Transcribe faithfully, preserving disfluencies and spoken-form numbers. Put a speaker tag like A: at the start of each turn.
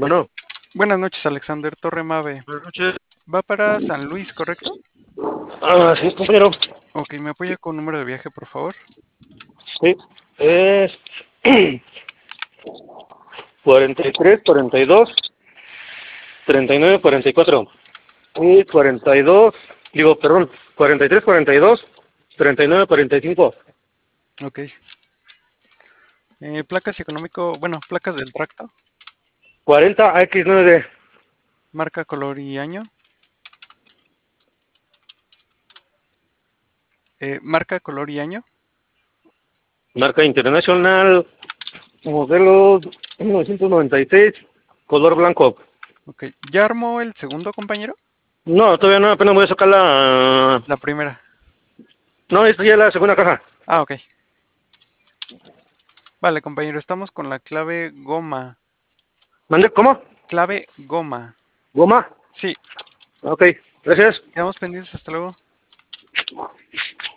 A: Bueno,
B: Buenas noches, Alexander Torre Mave.
A: buenas noches.
B: Va para San Luis, ¿correcto?
A: Ah, sí, compañero.
B: Ok, ¿me apoya con número de viaje, por favor?
A: Sí, es cuarenta y tres, cuarenta y dos, treinta y nueve, cuarenta y cuatro. Y cuarenta y dos, digo, perdón, cuarenta y tres, cuarenta y dos, treinta y nueve, cuarenta y cinco.
B: Ok. Eh, placas y económico, bueno, placas del tracto,
A: cuarenta A X nueve.
B: marca, color y año. Eh, marca, color y año.
A: Marca internacional, modelo mil novecientos noventa y seis, color blanco.
B: Ok, ¿ya armó el segundo, compañero?
A: No, todavía no, apenas voy a sacar la...
B: La primera.
A: No, esta ya es la segunda caja.
B: Ah, ok. Vale, compañero, estamos con la clave goma.
A: ¿Mande? ¿Cómo?
B: Clave goma.
A: ¿Goma?
B: Sí,
A: Ok, gracias.
B: quedamos pendientes, hasta luego.